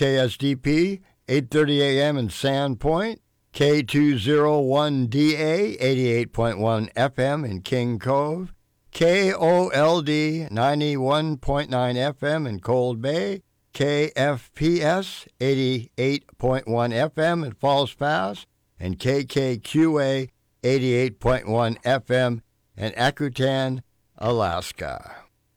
KSDP, 8:30 a.m. in Sandpoint, K201DA, 88.1 FM in King Cove, KOLD, 91.9 FM in Cold Bay, KFPS, 88.1 FM in Falls Pass, and KKQA, 88.1 FM in Akutan, Alaska.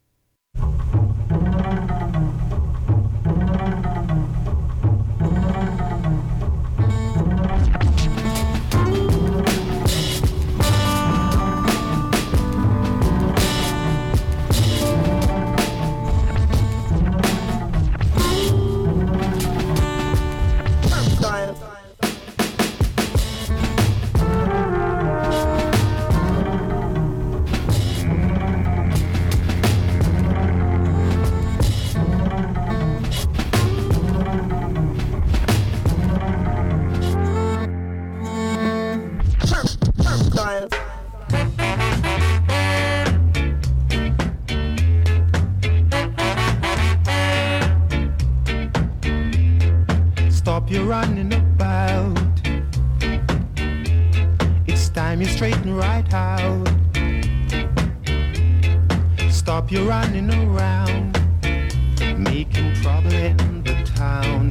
Stop your running about. It's time you straighten right out. Stop your running around, making trouble in the town.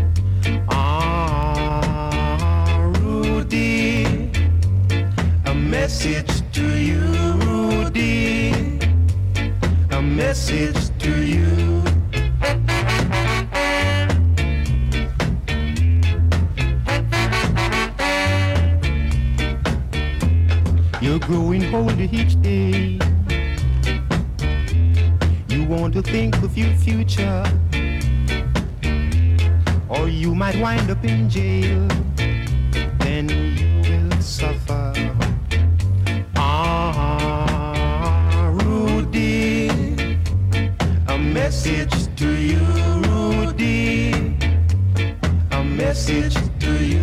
Rudy, a message to you, Rudy, a message to you. You're growing older each day. You want to think of your future, or you might wind up in jail. Then you will suffer. Rudy, a message to you, Rudy, a message to you.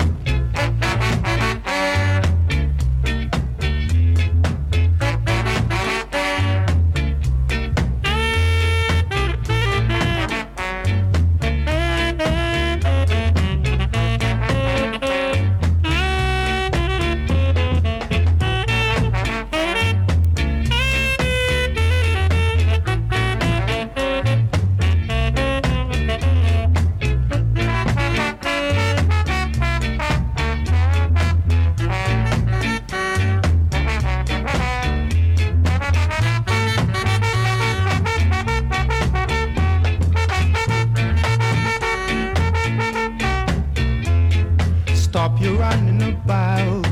Stop your running about.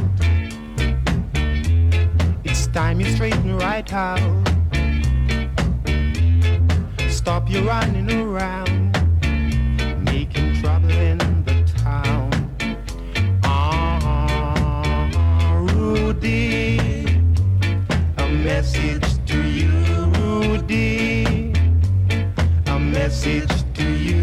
It's time you straighten right out. Stop your running around, making trouble in the town. Rudy, a message to you, Rudy, a message to you.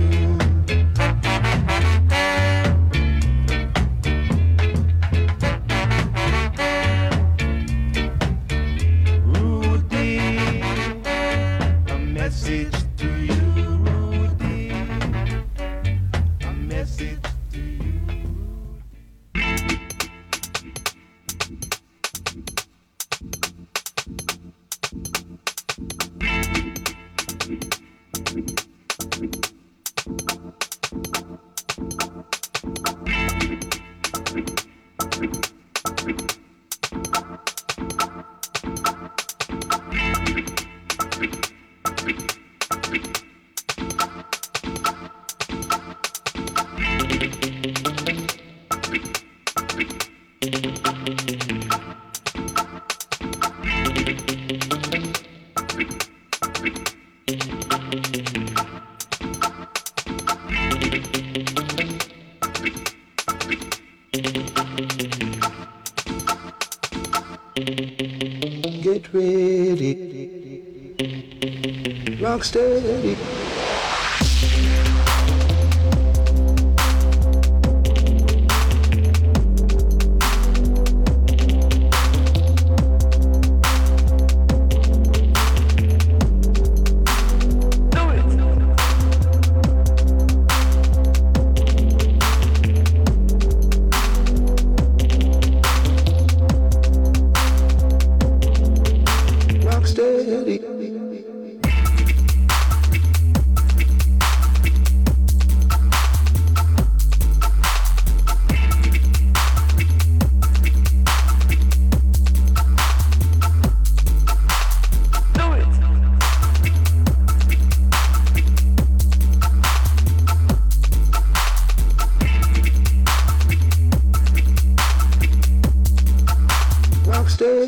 Get ready, rock steady.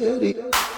steady.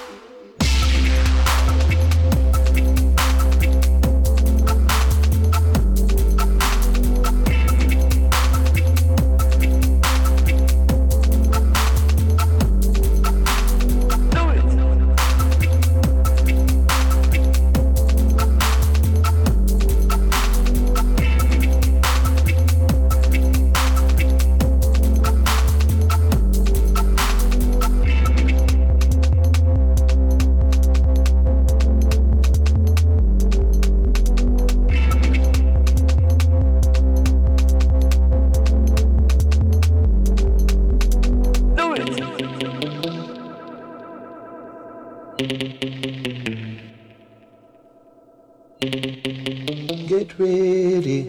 Get ready.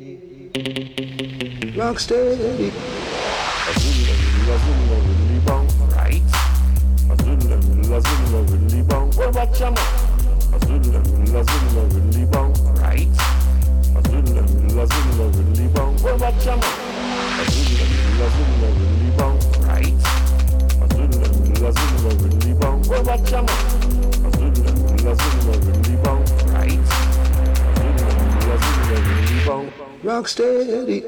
Rock steady. Right. What about your Right. What about your Right. What about your Right. Rock steady.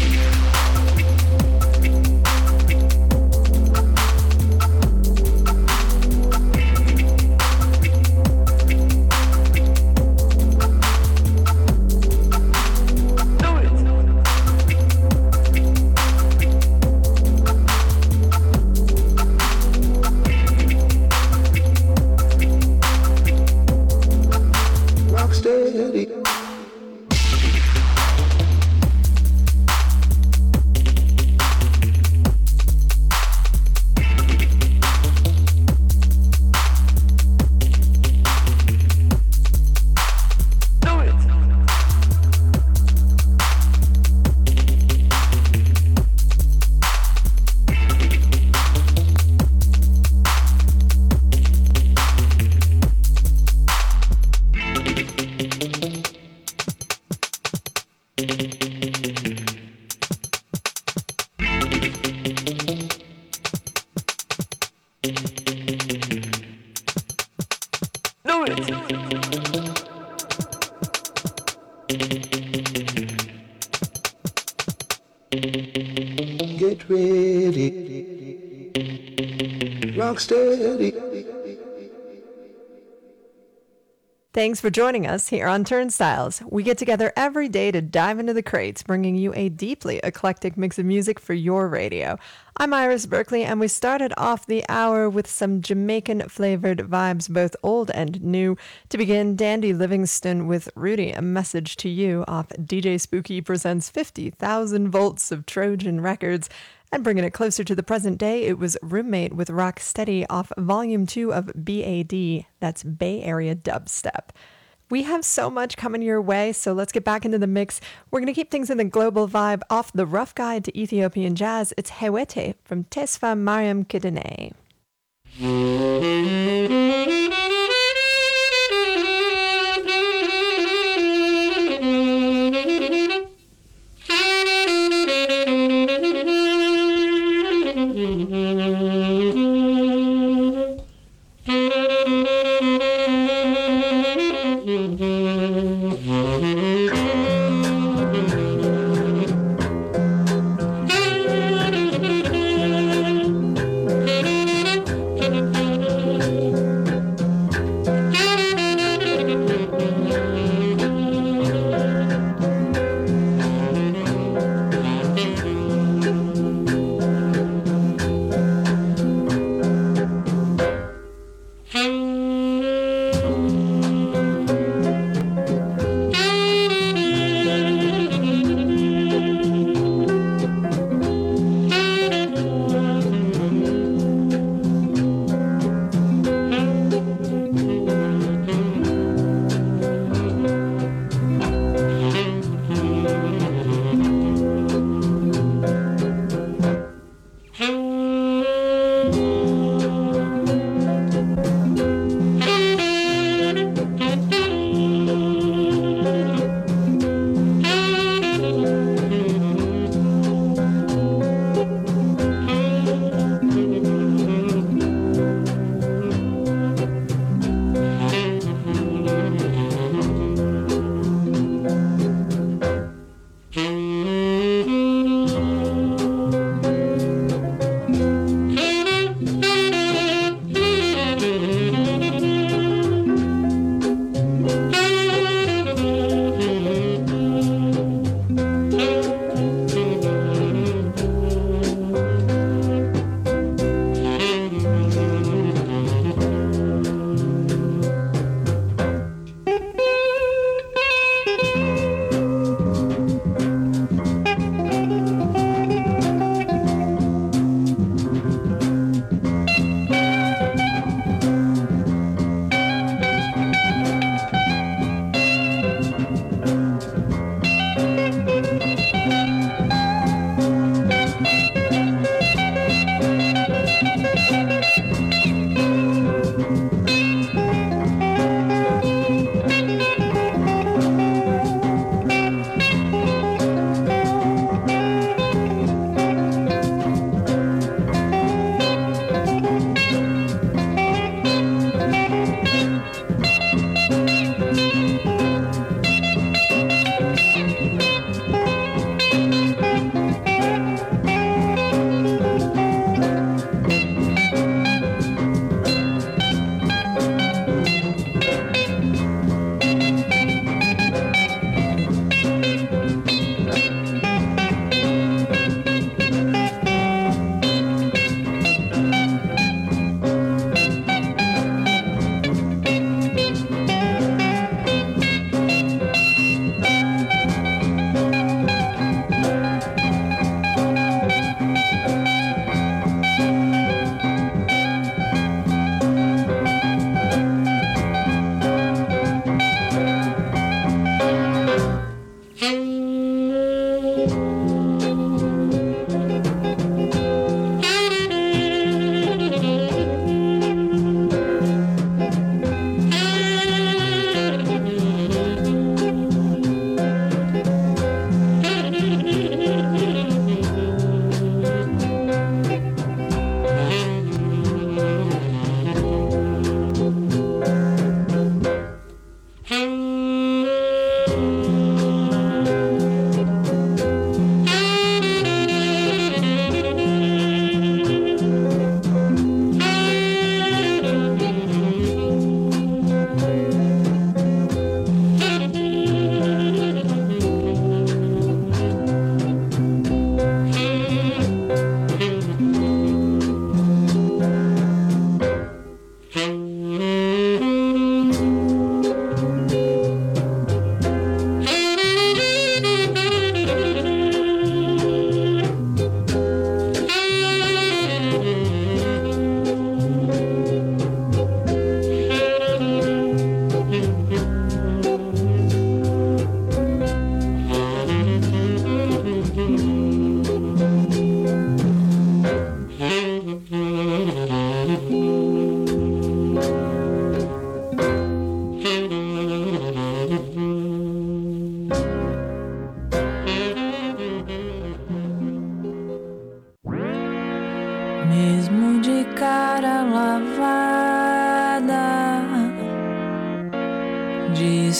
Rock steady. Get ready. Rock steady. Thanks for joining us here on Turnstiles. We get together every day to dive into the crates, bringing you a deeply eclectic mix of music for your radio. I'm Iris Berkeley, and we started off the hour with some Jamaican-flavored vibes, both old and new. To begin, Dandy Livingston with Rudy, A Message to You, off DJ Spooky Presents 50,000 Volts of Trojan Records. And bringing it closer to the present day, it was Roommate with Rock Steady off Volume 2 of BAD, that's Bay Area Dubstep. We have so much coming your way, so let's get back into the mix. We're going to keep things in the global vibe. Off the Rough Guide to Ethiopian Jazz, it's Hewete from Tesfa Mariam Kidene.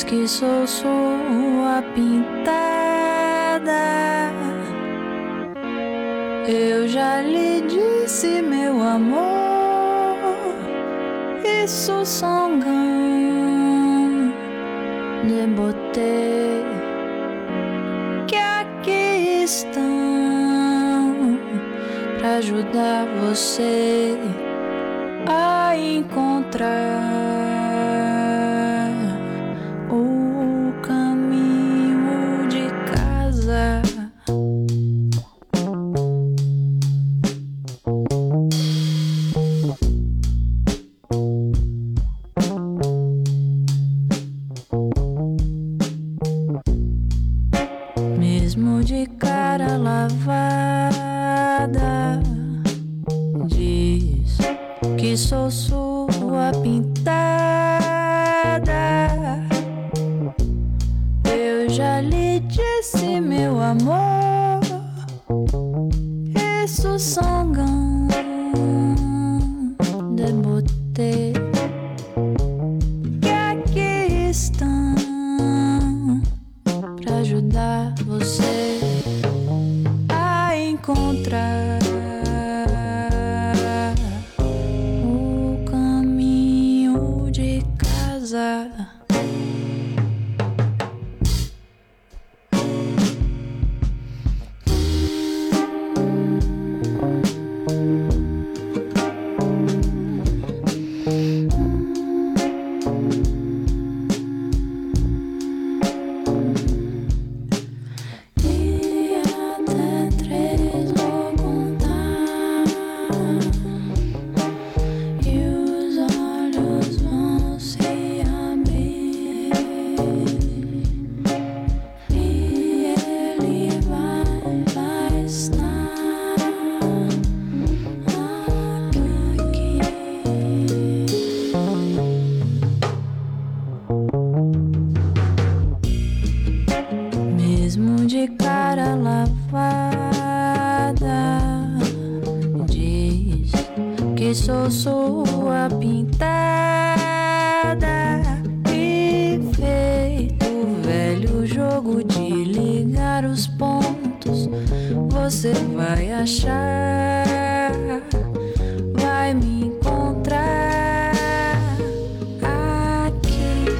que sou sua pintada. Eu já lhe disse, meu amor, isso são gans de beauté que aqui estão pra ajudar você a encontrar o caminho de casa. Mesmo de cara lavada, diz que sou sua pintada. Eu já lhe disse, meu amor, isso são gans de beauté que aqui estão pra ajudar você a encontrar o caminho de casa. E até 3 vou contar, e os olhos vão se abrir, e ele vai estar aqui. Mesmo de cara lavada, diz que sou sua pintada. E feito o velho jogo de ligar os pontos, você vai achar, vai me encontrar aqui.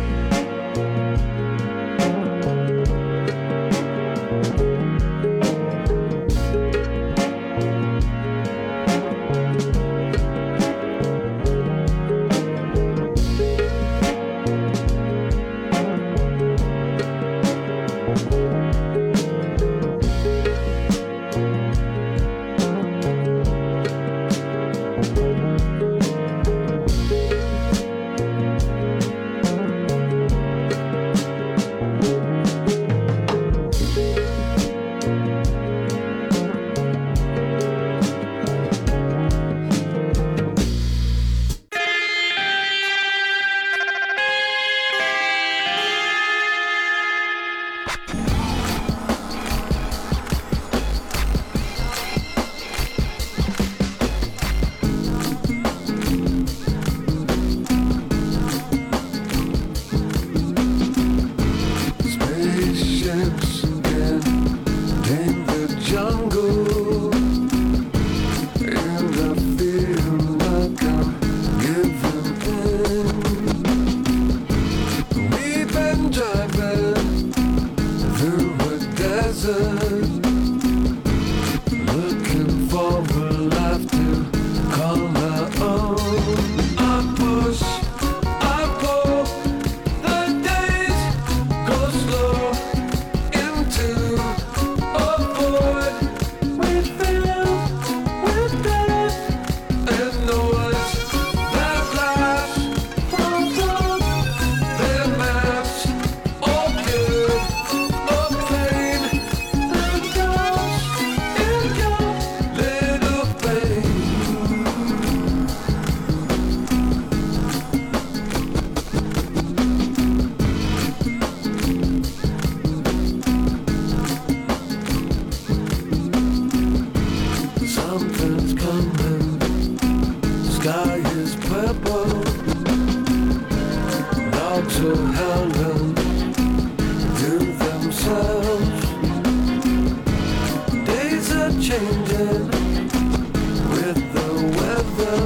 Spaceships again in the jungle, and I feel like I'm giving in. We've been driving through a desert, looking for a life to call our own. I push, I pull, the days go slow into a void. We fill with death and noise that flash from top. Their maps, all good, of pain. close. Days are changing with the weather.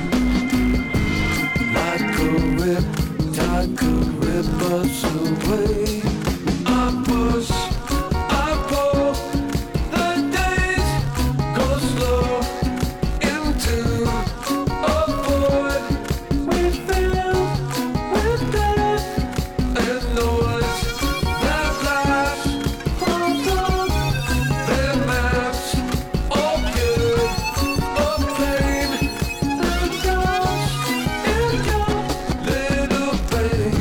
Like a riptide could rip us away. I push, I pull, the days go slow into a void. We fill with death and noise that flash from above. Their maps all good of pain. The dust in your little pain.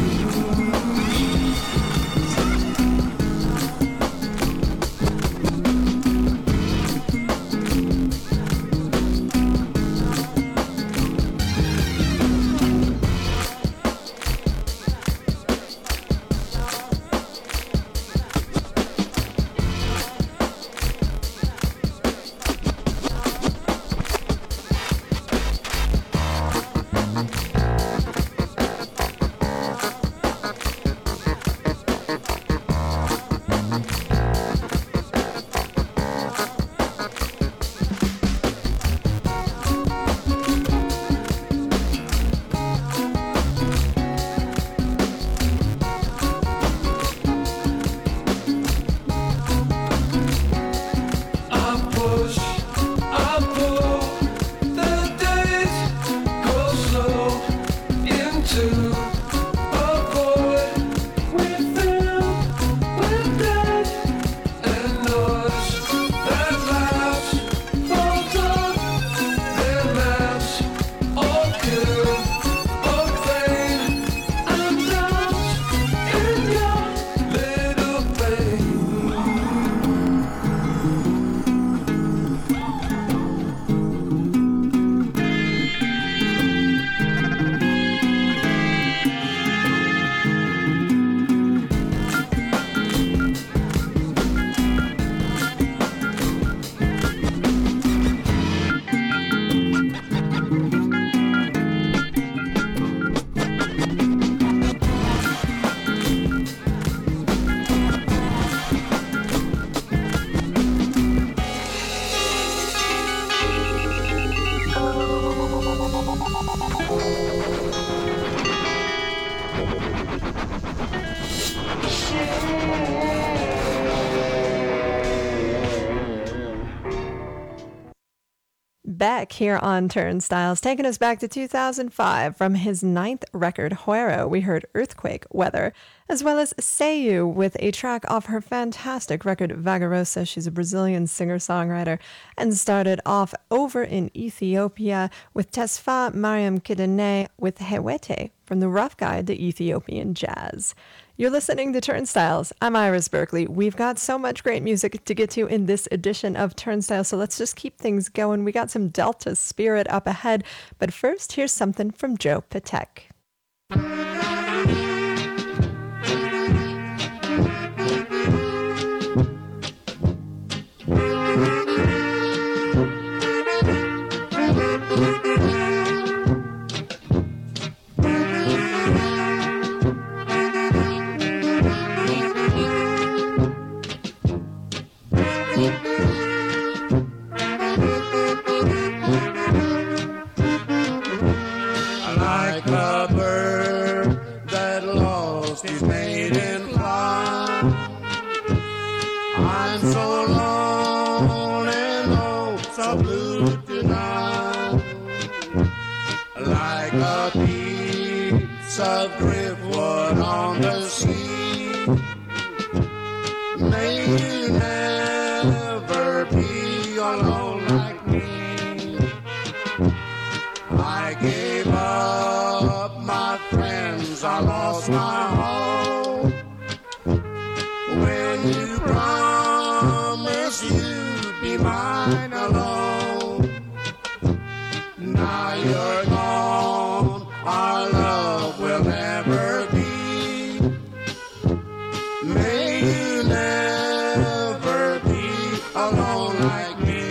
I push, I pull, the days go slow into a void. We fill with death and noise that laughs both up. Their maps all good of pain and dust in your little pain. Beck here on Turnstiles, taking us back to 2005 from his ninth record, Huero. We heard Earthquake Weather, as well as Seiyu with a track off her fantastic record, Vagarosa. She's a Brazilian singer-songwriter and started off over in Ethiopia with Tesfa Mariam Kidane with Hewete from the Rough Guide to Ethiopian Jazz. You're listening to Turnstiles. I'm Iris Berkeley. We've got so much great music to get to in this edition of Turnstiles, so let's just keep things going. We got some Delta Spirit up ahead, but first, here's something from Joe Patek. Like a bird that lost his maiden flight, I'm so lonely and oh, so blue tonight. Like a piece of driftwood on the sea, may you never be alone like me. I gave up my friends, I lost my home. When you promised you'd be mine alone, now you're gone, our love will never be. May you never be alone like me.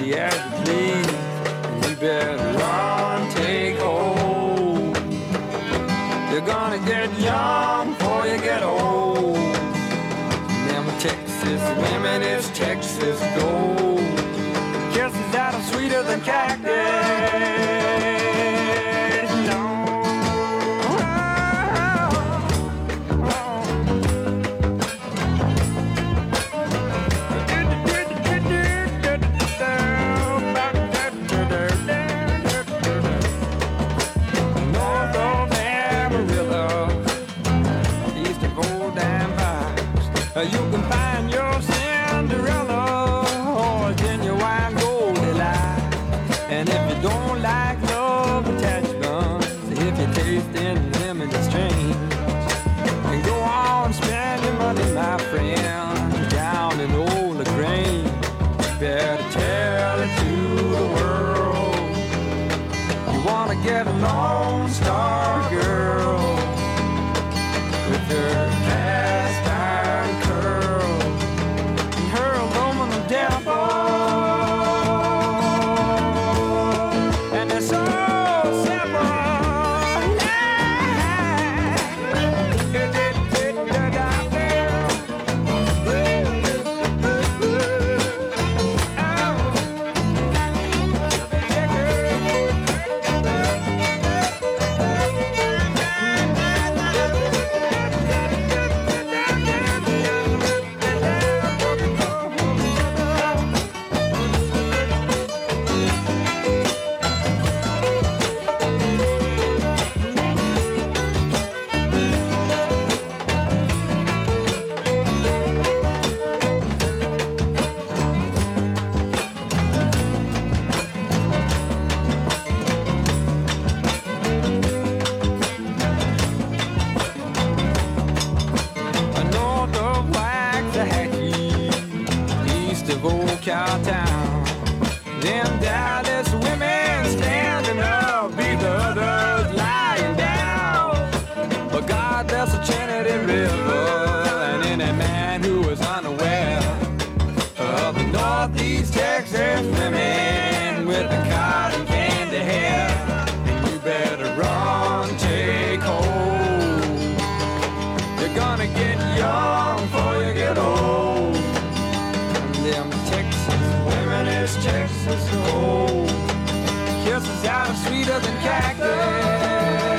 as you please. And you better run, take hold. You're gonna get young before you get old. Them Texas women is Texas gold. Kisses that are sweeter than cactus. You can find your Cinderella or a genuine Goldilocks. And if you don't like love attachments, if you're tasting lemon strange, then go on, spend your money, my friend, down in old LaGrange. You better tell it to the world. You wanna get a Lone Star girl with her cast iron curl and her aluminum devil, and it's so simple. Cowtown, them Dallas women standing up, beat the others lying down. But God bless the Trinity River and any man who is unaware of the Northeast Texas women with the cotton candy hair. And you better run, take hold. You're gonna get young before you get old. Them Texas women is Texas gold. Kisses out of sweeter than cactus.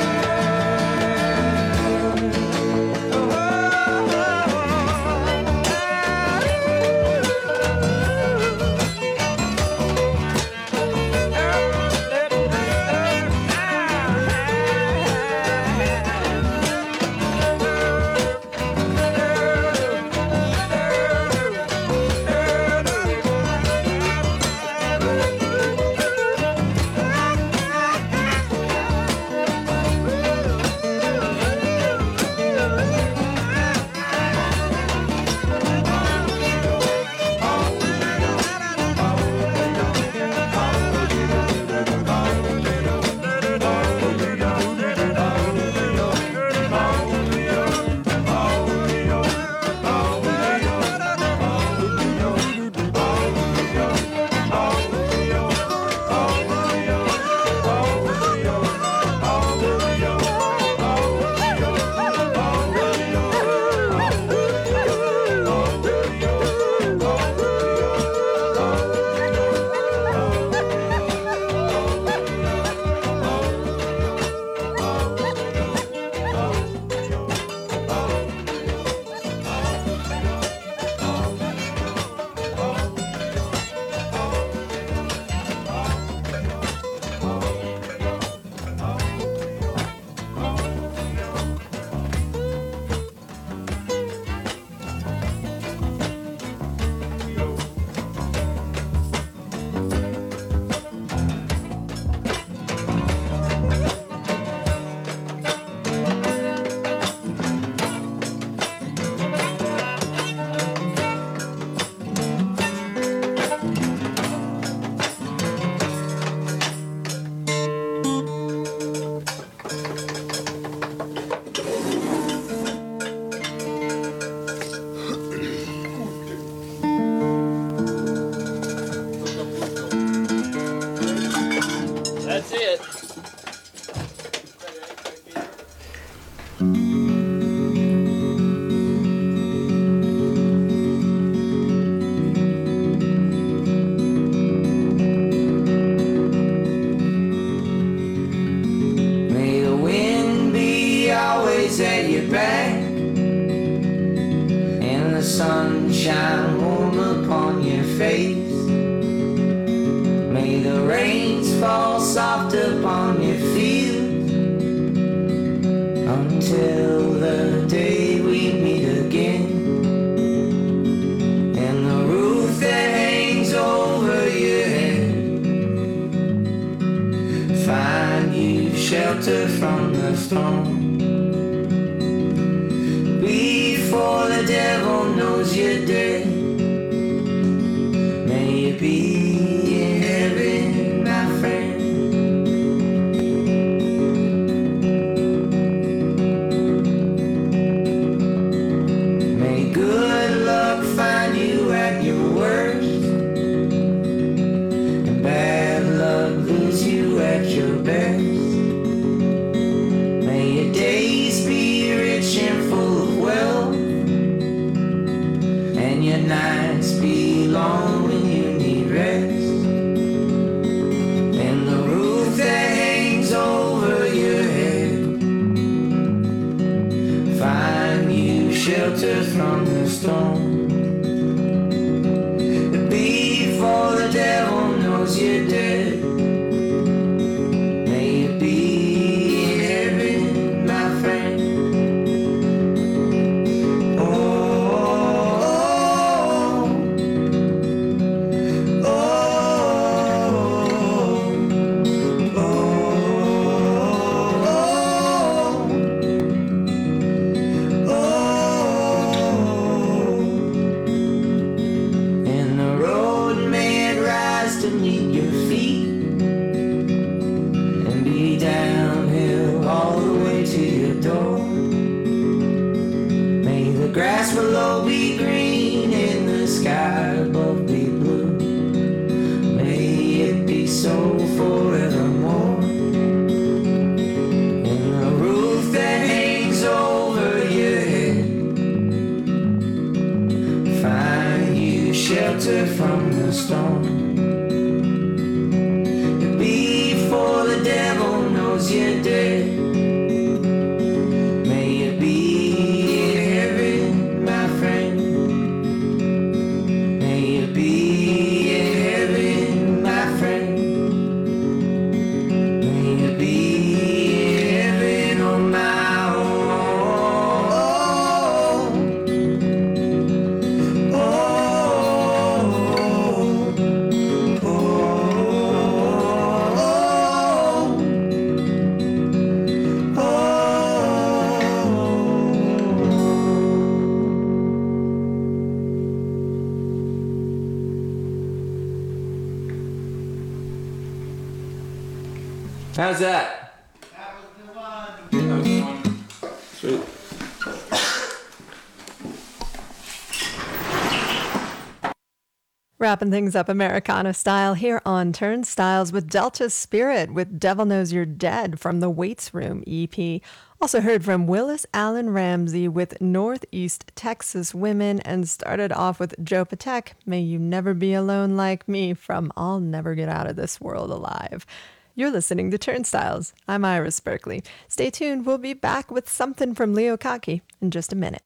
shelter from the storm. Before the devil knows you're dead, may you be in heaven, my friend. May good luck find you at your worst, and bad luck lose you at your best. May your days be rich and full of wealth, and your nights be long when you need rest. And the roof that hangs over your head find you shelter from the storm. Before the devil knows you're dead, may you be in heaven, my friend. And the road may rise to meet your feet and be downhill all the way to your door. May the grass below be green and the sky above be blue. May it be so forevermore. And the roof that hangs over your head find you shelter from the storm. Before the devil knows you're dead, may you be in heaven, my friend. May you be in heaven, my friend. May you be in heaven on my own. How's that? Sweet. Wrapping things up Americana style here on Turnstiles with Delta Spirit with Devil Knows You're Dead from the Waits Room EP. Also heard from Willis Allen Ramsey with Northeast Texas Women, and started off with Joe Patek, May You Never Be Alone Like Me from I'll Never Get Out of This World Alive. You're listening to Turnstiles. I'm Iris Berkeley. Stay tuned. We'll be back with something from Leo Kaki in just a minute.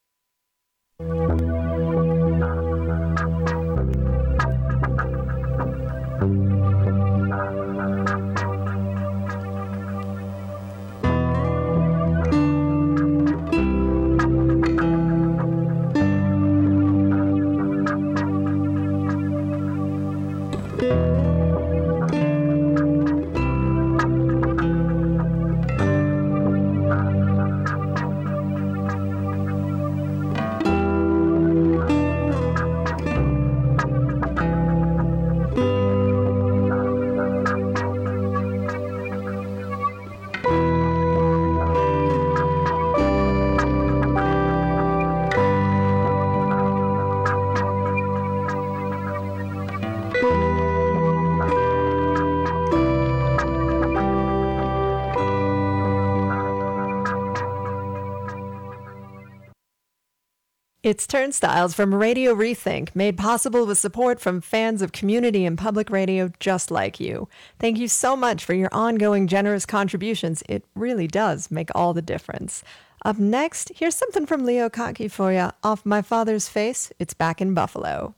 It's Turnstiles from Radio Rethink, made possible with support from fans of community and public radio just like you. Thank you so much for your ongoing generous contributions. It really does make all the difference. Up next, here's something from Leo Kaki for you. Off My Father's Face, it's Back in Buffalo.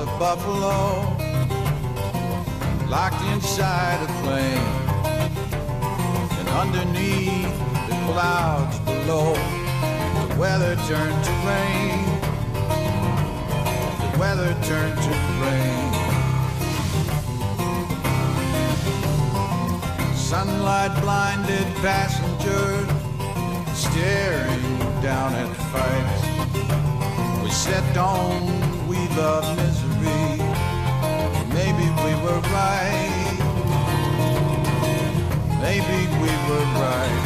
of Buffalo, locked inside a plane, and underneath the clouds below, the weather turned to rain. The weather turned to rain. Sunlight blinded passengers staring down at fights. We said, don't we love misery? Maybe we were right. Maybe we were right.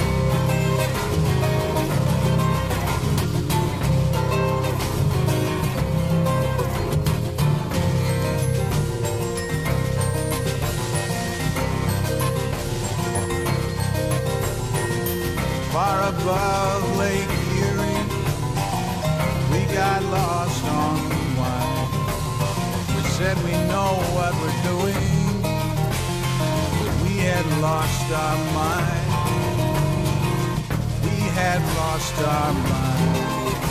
Far above Lake Erie, we got lost on the wine. We said we know what we're doing, but we had lost our mind. We had lost our mind.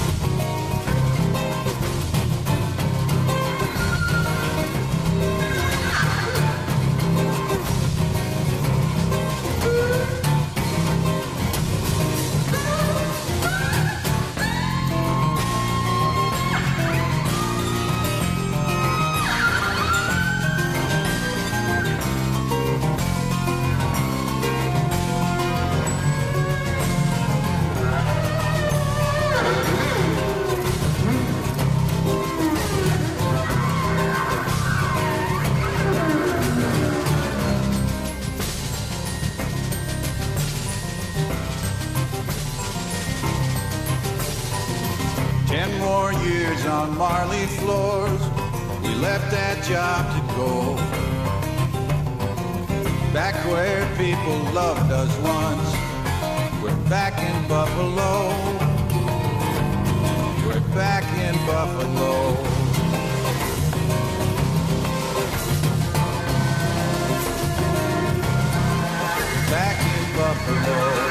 On Marley floors, we left that job to go back where people loved us once. We're back in Buffalo. We're back in Buffalo. Back in Buffalo.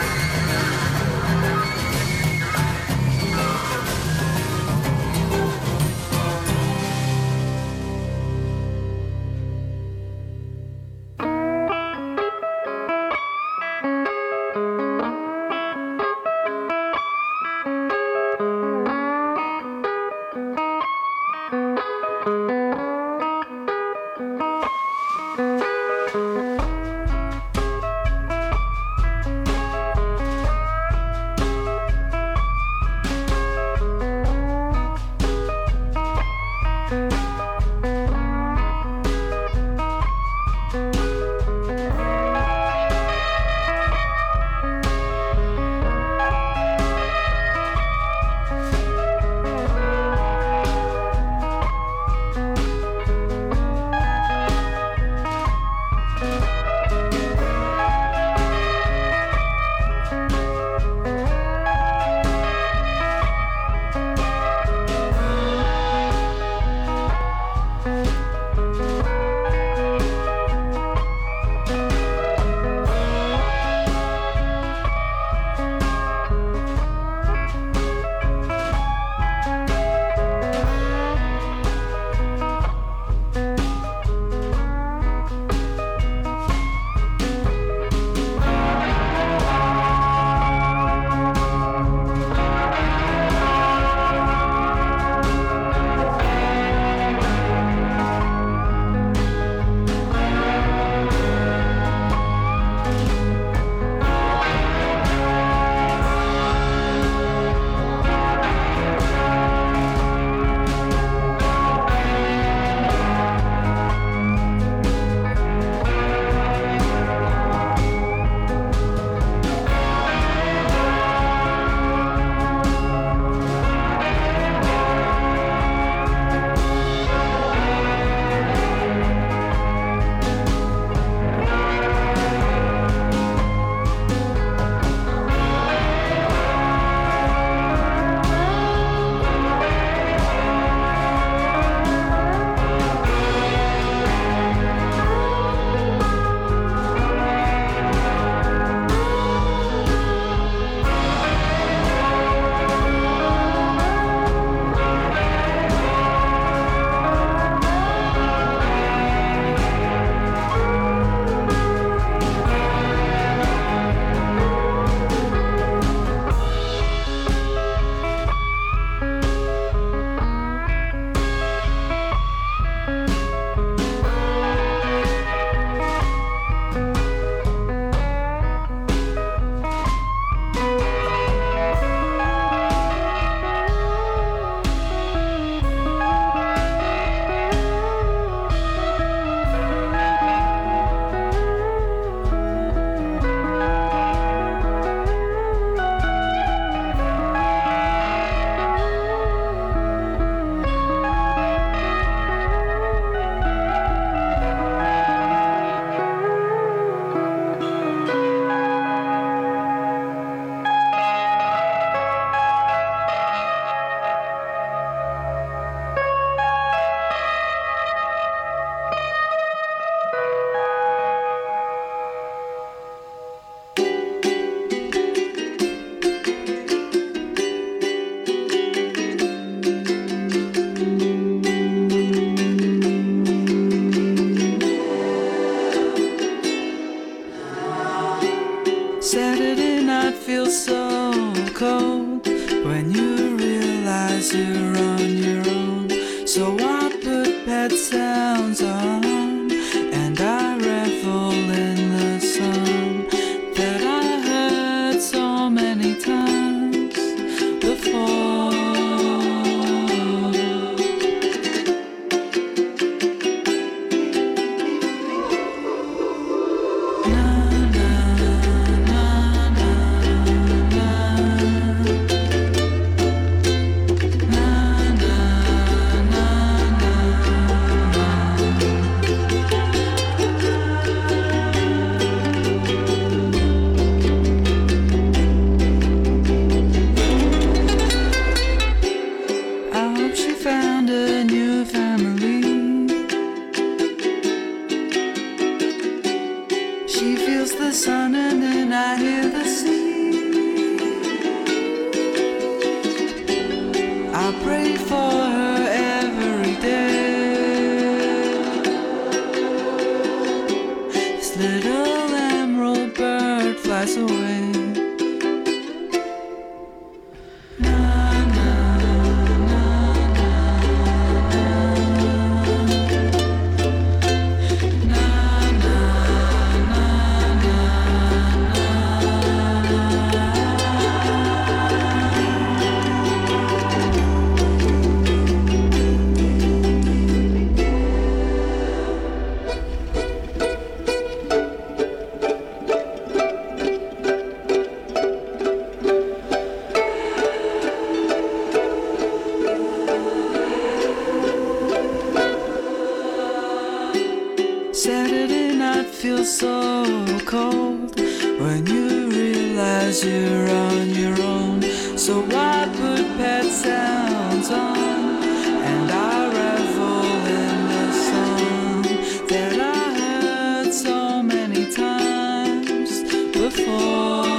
Saturday night feels so cold when you realize you're on your own. So I put pet sounds on and I revel in the song that I heard so many times before. Saturday night feels so cold when you realize you're on your own. So I put pet sounds on and I revel in the song that I heard so many times before.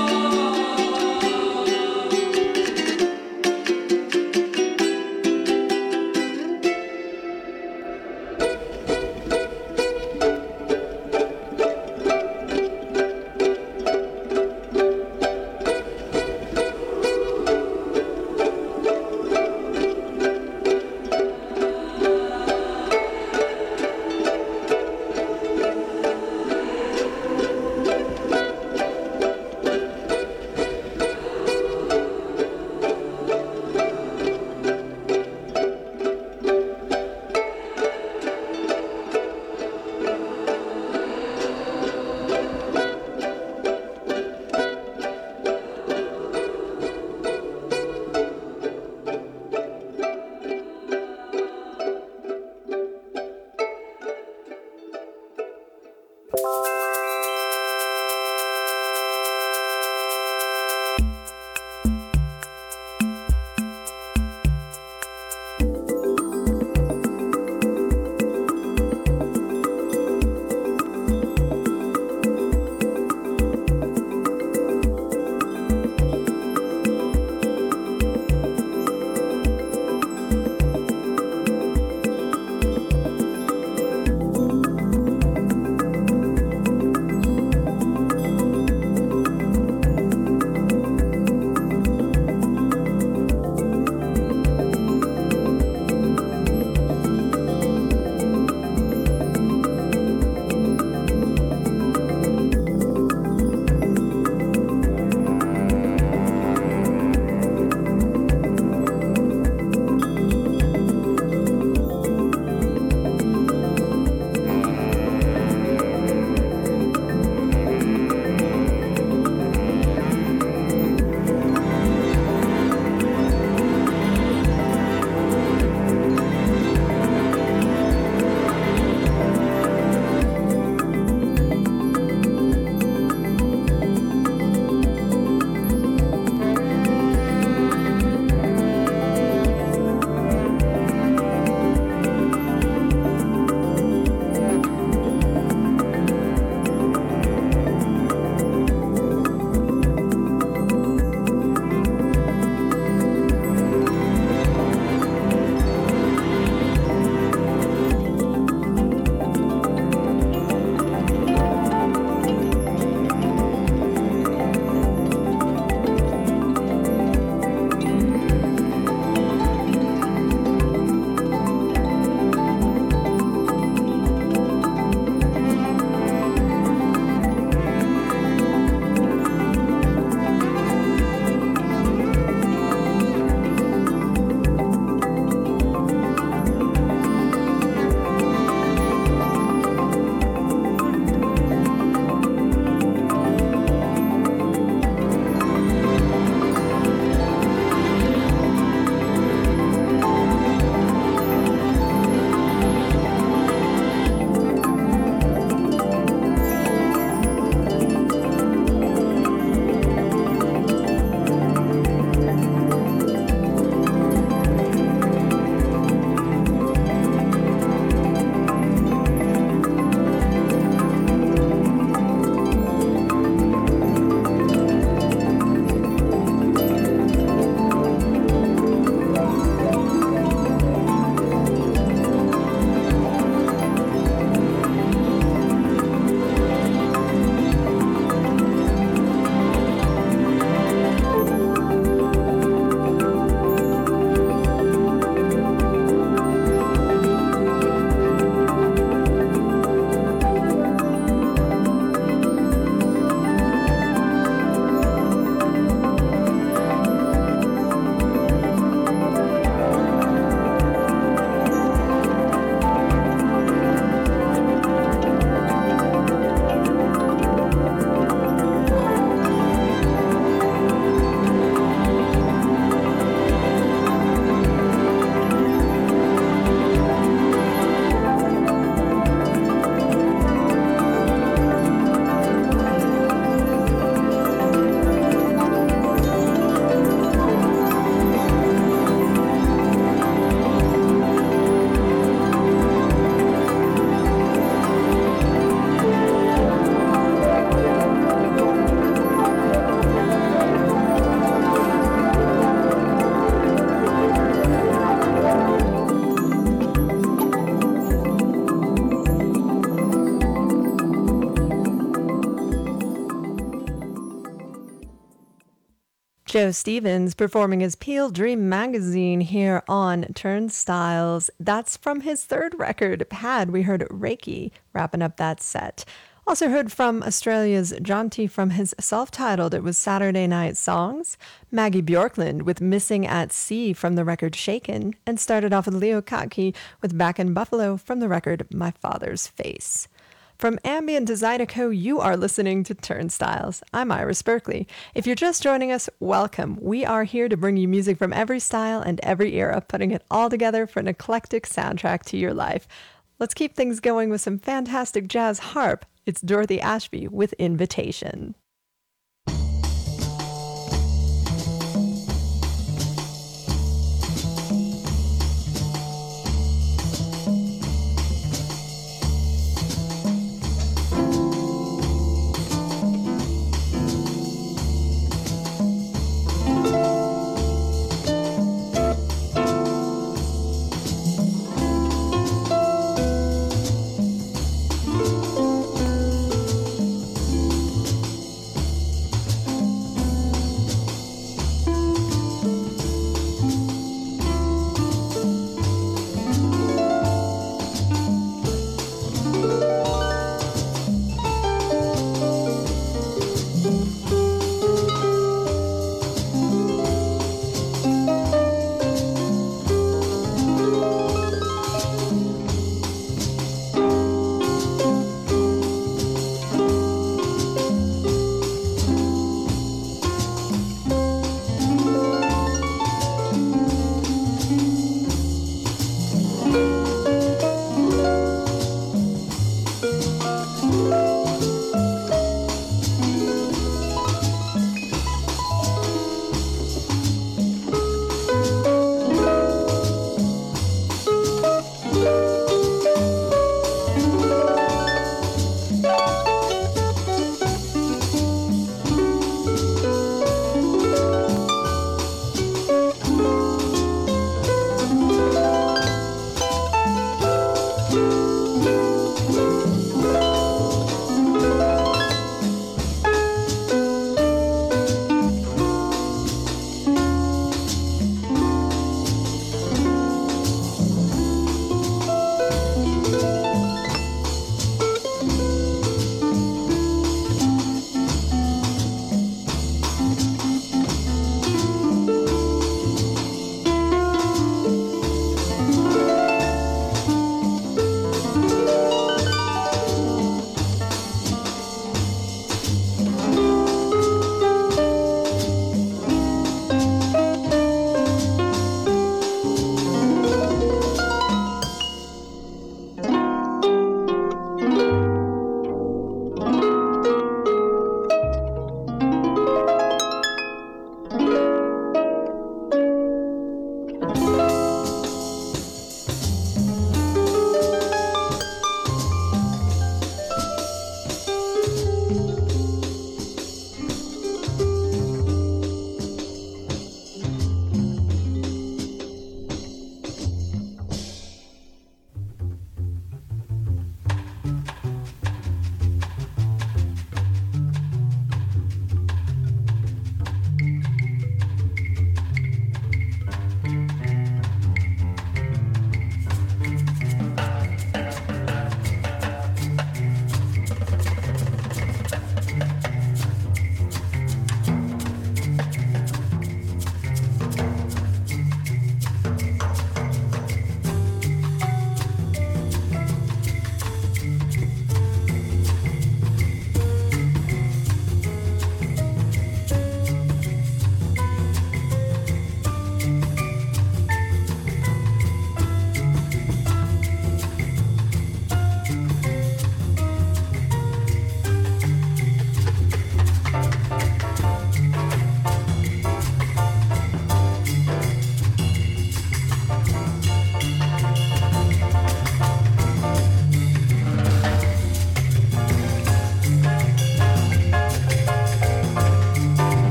Joe Stevens performing his Peel Dream magazine here on Turnstiles. That's from his third record, Pad. We heard Reiki wrapping up that set. Also heard from Australia's Jonty from his self-titled It Was Saturday Night Songs, Maggie Bjorkland with Missing at Sea from the record Shaken, and started off with Leo Kottke with Back in Buffalo from the record My Father's Face. From ambient to Zydeco, you are listening to Turnstiles. I'm Iris Berkeley. If you're just joining us, welcome. We are here to bring you music from every style and every era, putting it all together for an eclectic soundtrack to your life. Let's keep things going with some fantastic jazz harp. It's Dorothy Ashby with Invitation.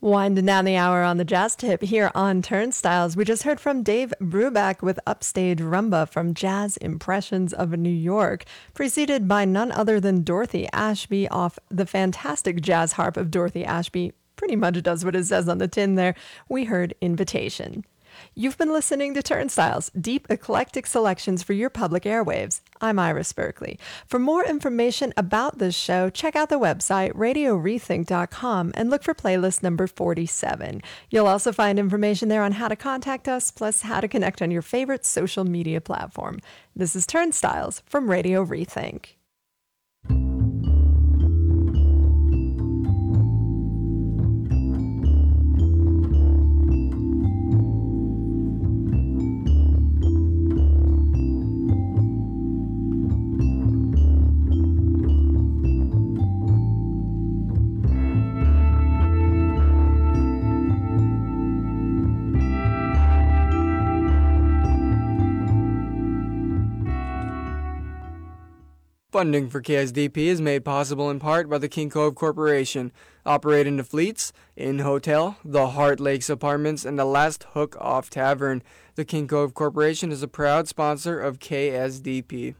Winding down the hour on the Jazz Tip here on Turnstiles. We just heard from Dave Brubeck with Upstage Rumba from Jazz Impressions of New York, preceded by none other than Dorothy Ashby off the fantastic jazz harp of Dorothy Ashby. Pretty much does what it says on the tin there. We heard Invitation. You've been listening to Turnstiles, deep eclectic selections for your public airwaves. I'm Iris Berkeley. For more information about this show, check out the website radiorethink.com and look for playlist number 47. You'll also find information there on how to contact us, plus how to connect on your favorite social media platform. This is Turnstiles from Radio Rethink. Funding for KSDP is made possible in part by the King Cove Corporation, operating the Fleets, Inn Hotel, the Heart Lakes Apartments, and the Last Hook Off Tavern. The King Cove Corporation is a proud sponsor of KSDP.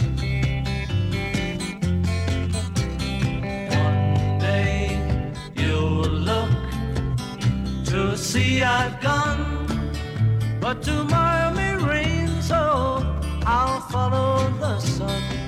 One day you'll look to see I've gone, but tomorrow may rain, so I'll follow the sun.